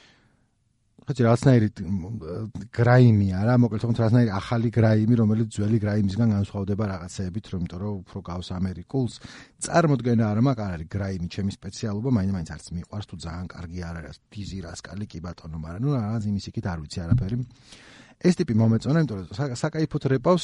ხოჭი რაღაცნაირი გრაიმი არა, მოკლედ თქო რაღაცნაირი ახალი გრაიმი, რომელიც ძველი გრაიმისგან განსხვავდება რაღაცეებით, რომ იმიტომ რომ უფრო გავს ამერიკულს. წარმოდგენა არ მაქვს, არ არის გრაიმი ჩემი სპეციალობა, მაინც არც მიყვარს თუ ძალიან კარგი არ არის, დიზი რასკალი კი ბატონო, მაგრამ ნუ რაღაც იმის იქით არ ვიცი არაფერი. ეს ტიპი მომეწონა, იმიტომ რომ საკაიფოთ რეპავს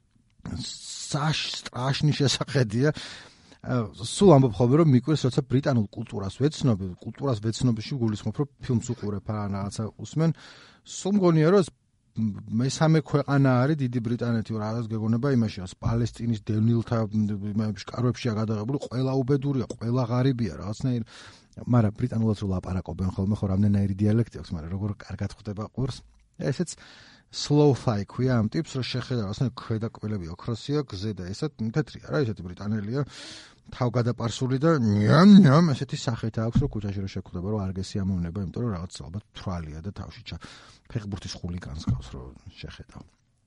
საშ სტრაშნი შესახედია. სულ ამბობ ხოლმე რომ მიკვირს, როცა ბრიტანულ კულტურას ვეცნობ, კულტურას ვეცნობში გულისხმობ, რომ ფილმს უყურებ ან რაღაცა usmen. სულ მგონია რომ მესამე ქვეყანა არის დიდი ბრიტანეთი, რაღაც გეგონება იმაში, რომ პალესტინის დევნილთა შკარვებშია გადაღებული, ყველა უბედურია, ყველა ღარიბია, რაღაცნაირ, მაგრამ ბრიტანულად რო ლაპარაკობენ ხოლმე, ხო რამდენიერი დიალექტი აქვს, მაგრამ როგორ კარგად ხვდება ყურს. ესეც slow-fi ქვია ამ ტიპს, რომ შეხედა რაღაცნაირ ქვედა კბილები ოქროსია, გზე და ესეთ თეთრია რა, ესეთი ბრიტანელია, თავგადაპარსული და ნიამ ნიამ ესეთი სახით აქვს, რომ ქუჩაში რო შეხვდება, რომ არ გესიამოვნება, იმიტომ რომ რაღაც ალბათ თვალია და თავში ფეხბურთის ხულიგანს გავს, რომ შეხედავ.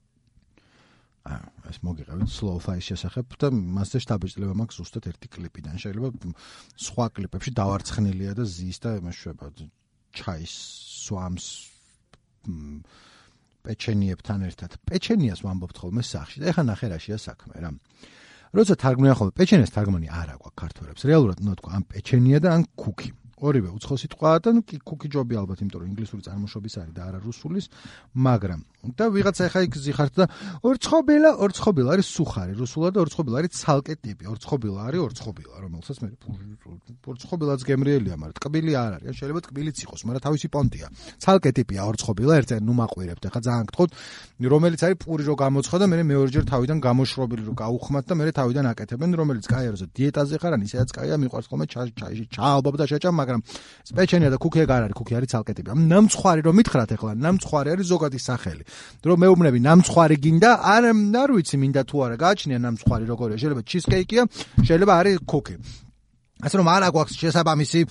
აა, ეს მოგიყევით slow-fi შესახებ და მასზე შთაბეჭდილება მაქვს ზუსტად ერთი კლიპიდან. შეიძლება სხვა კლიპებში დავარცხნილია და ზის და იმაშვება ჩაის სვამს პეჩენიებთან ერთად. პეჩენიას ვამბობთ ხოლმე სახში. და ეხლა ნახე რაშია საქმე რა. როცა თარგმნია ხოლმე პეჩენიას თარგმანი არ აქვს ქართველებს. რეალურად უნდა თქვა ან პეჩენია და ან კუკი. ორივე უცხო სიტყვაა და ნუ კუკი ჯობი ალბათ, იმიტომ რომ ინგლისური წარმოშობის არის და არა რუსულის, მაგრამ და ვიღაცა ეხა იქ ზიხართ და ორცხობილა, ორცხობილა არის სუხარი, რუსულად და ორცხობილა არის ცალკე ტიპი. ორცხობილა არის ორცხობილა, რომელსაც მე ორცხობილაც გემრიელია, მაგრამ ტკბილი არ არის. შეიძლება ტკბილიც იყოს, მაგრამ თავისი პონტია. ცალკე ტიპია ორცხობილა, ერთად ნუ მაყვირებთ, ეხა ძალიან გთხოვთ, რომელიც არის პური რო გამოცხო და მე მეორჯერ თავიდან გამოშრობილი რო გაუხმათ და მე თავიდან აკეთებენ, რომელიც კაი არის, დიეტაზე ხარ ან ისედაც კაია, მიყვარს ხოლმე ჩაიში, ჩაალბობ და შეჭამ, მაგრამ სპეჩენია და კუკი ეგ არ არის, კუკი არის ცალკე ტიპი. ამ ნამცხვარი რომ მითხრათ ეხლა, ნამცხვარი არის ზოგადი სახელი. რომ მეუბნები ნამცხვარი გინდა, არ არ ვიცი მინდა თუ არა, გააჩნია ნამცხვარი როგორია, შეიძლება ჩიზკეიკია, შეიძლება არის კუკი. ასე რომ არა გვაქვს შესაბამისი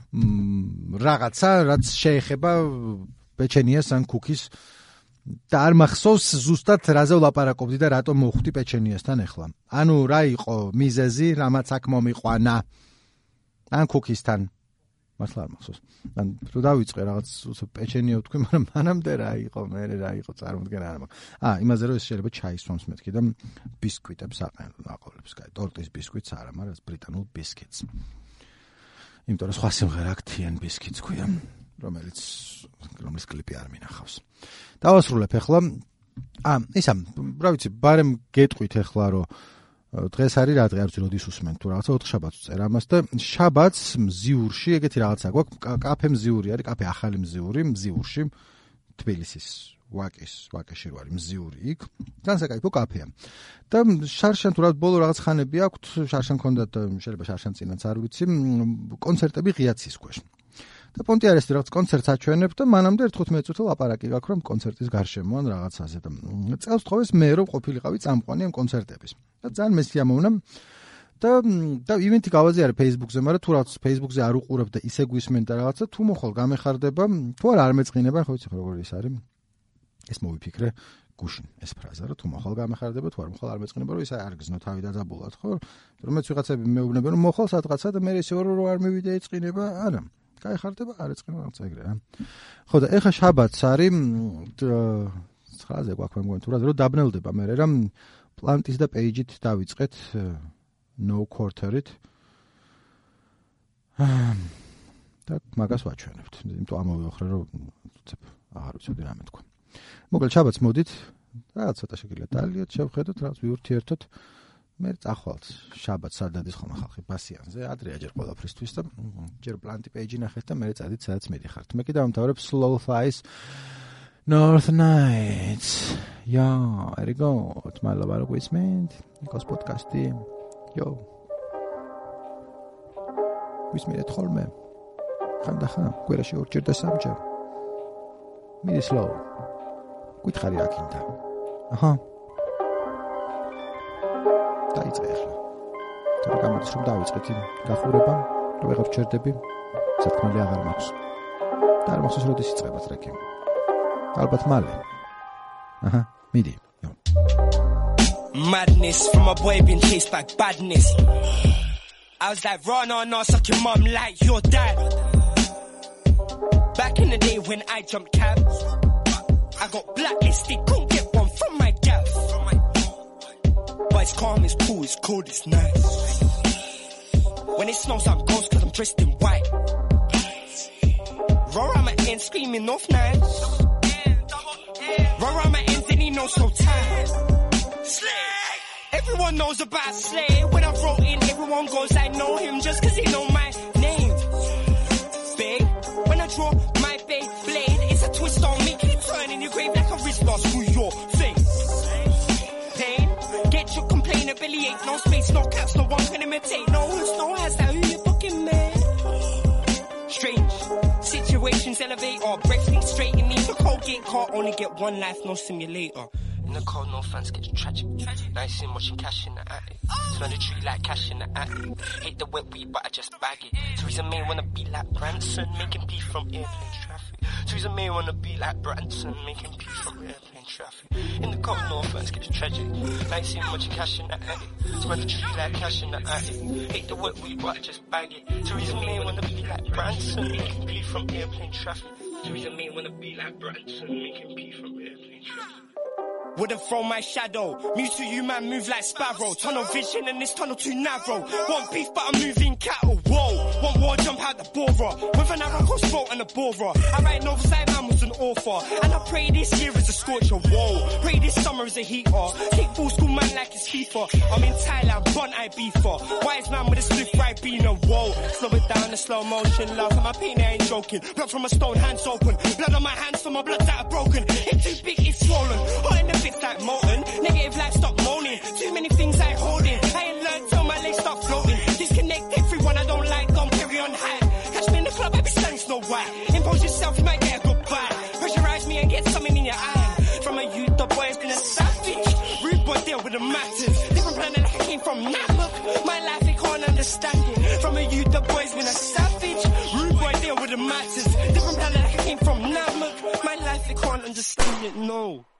რაღაცა, რაც შეეხება პეჩენიას ან კუკის და არ მახსოვს ზუსტად რაზე ვლაპარაკობდი და რატომ მოვხვდი პეჩენიასთან ეხლა. ანუ რა იყო მიზეზი, რამაც აქ მომიყვანა ან კუკისთან. მართლა არ მახსოვს. ან რო დავიწყე რაღაც პეჩენია ვთქვი, მაგრამ მანამდე რა იყო, მე რა იყო წარმოდგენა არ მაქვს. აა, იმაზე რომ ეს შეიძლება ჩაისვამს მეთქი და ბისკვიტებს აყოლებს, კაი, ტორტის ბისკვიტს არა, მაგრამ ბრიტანულ ბისკიტს. იმიტომ რომ სხვა სიმღერა აქვს თიან ბისკიტს ქვია, რომელიც რომლის კლიპი არ მინახავს. დავასრულებ ახლა. აა, ისა, რა ვიცი, ბარემ გეტყვით ახლა რომ დღეს არის რა დღე, არ ვიცი როდის უსმენთ თუ რაღაცა ოთხშაბათს წერ ამას და შაბათს მზიურში ეგეთი რაღაცა გვაქვს, კაფე მზიური არის, კაფე ახალი მზიური მზიურში, თბილისის ვაკის, ვაკეში რო არის მზიური იქ, ძალიან საკაიფო კაფეა. და შარშან თუ რა ბოლო რაღაც ხანები აქვთ, შარშან ქონდათ, შეიძლება შარშან წინაც არ ვიცი, კონცერტები ღიაცის ქვეშ. და პონტი არის რაღაც კონცერტს აჩვენებ და მანამდე თხუთმეტ წუთი ლაპარაკი გაქვს რომ კონცერტის გარშემო ან რაღაცაზე და წელს თხოვეს მე რომ ყოფილიყავი წამყვანი ამ კონცერტების. და ძალიან მესიამოვნა და და ივენთი გავაზიარე Facebook-ზე, მაგრამ თუ რაღაც Facebook-ზე არ უყურებ და ისე გვისმენ და რაღაცა თუ მოხვალ გამეხარდება, თუ არა არ მეწყინება, ხო იცი როგორ ის არის. ეს მოვიფიქრე გუშინ ეს ფრაზა რომ თუ მოხვალ გამეხარდება, თუ არ მოხვალ არ მეწყინება, რომ ისე არ გზნო თავი დაძაბულად, ხო? რომელიც ვიღაცები მეუბნებენ რომ მოხვალ სადღაცა და მე ისე რომ არ მივიდე ეწყინება, არა. გაიხარდება, არ ეწყინება რაღაც ეგრე რა. ხო და ეხა შაბათს არის ცხრაზე გვაქვს მეგონი თუ რა რომ დაბნელდება მე რა პლანტის და პეიჯით დავიწყეთ no quarter-ით. და მაგას ვაჩვენებთ. იმიტომ ამოვიოხრე რომ ცებ აღარ ვიცოდი რამე თქვა. მოკლედ შაბათს მოდით, რაღაც ცოტა შეგიძლიათ დალიოთ, შევხედოთ, რაღაც ვიურთიერთოთ მე წახვალთ შაბათს არ დადის ხოლმე ხალხი ბასიანზე, ადრეა ჯერ ყველაფრისთვის და ჯერ პლანტი პეიჯი ნახეთ და მე წადით სადაც მიდიხართ. მე კიდევ ამთავრებ Slow Thighs North Nights. Yeah, there you go. It's my love argument. Nikos podcasti. Yo. ვისმენთ ხოლმე. ხანდახან კვირაში ორჯერ და სამჯერ. მიდი slow. გითხარი რა კიდე. აჰა. დაიწყე ახლა. თორე გამოდის რომ დავიწყეთ იმ გახურება, რომ ვეღარ ვჩერდები, სათქმელი აღარ მაქვს. და არ მახსოვს როდის იწყება ტრეკი. ალბათ მალე. აჰა, მიდი.
Madness from a boy being chased by badness. I was like, run on, no, suck your mum like your dad. Back in the day when I jumped cabs, I got blacklisted, couldn't get one from my gaps. But it's calm, it's cool, it's cold, it's nice. When it snows, I'm ghost cause I'm dressed in white. Roll around my end, screaming off nights. Roll around my ends and he knows so tight. Slay! Everyone knows about Slay. When I wrote in, everyone goes, I know him just cause he know my name. Babe, when I draw my big blade, it's a twist on me, keep turning your grave like a wristlock through your face. Pain, get your complaint, affiliate, no space, no caps, no one can imitate, no hoods, no hats, that who you fucking man. Strange, situations elevate or break things straight, you need the cold get caught, only get one life, no simulator. In the cold, no fans gets tragic. tragic. Nice in watching cash in the attic. Smell the tree like cash in the attic. Hate the wet weed, but I just bag it. Theresa May wanna be like Branson, making peace from airplane traffic. Theresa May wanna be like Branson, making peace from airplane traffic. In the cold, no fans gets tragic. Nice in watching cash in the attic. Smell the tree like cash in the attic. Hate the wet weed, but I just bag it. Theresa May wanna be like Branson, making peace from airplane traffic. Theresa May wanna be like Branson, making peace from airplane traffic. Wouldn't throw my shadow. Mute to you, man, move like Sparrow. Tunnel vision and this tunnel too narrow. Want beef, but I'm moving cattle. Whoa, want war, jump out the borer. With an arrow crossbow and a borer. I write novels like man was an author. And I pray this year is a scorcher. Whoa, pray this summer is a heater. Take full school man like it's FIFA. I'm in Thailand, bun I beefer. Wise man with a spliff right beaner. Whoa, slow it down in slow motion. Love and my pain, I ain't joking. Blood from a stone, hands open. Blood on my hands for my blood that are broken. It's too big, it's swollen. Hot in the it's like molten, negative life stop moaning. Too many things I hold in. I ain't learned till my legs start floating. Disconnect everyone I don't like, don't carry on high. Catch me in the club, I be standing Snow White. Impose yourself, you might get a goodbye. Pressurize me and get something in your eye. From a youth, the boy has been a savage. Rude boy deal with the matters. Different planet like I came from Namak. My life, they can't understand it. From a youth, the boy has been a savage. Rude boy deal with the matters. Different planet like I came from Namak. My life, they can't understand it, no.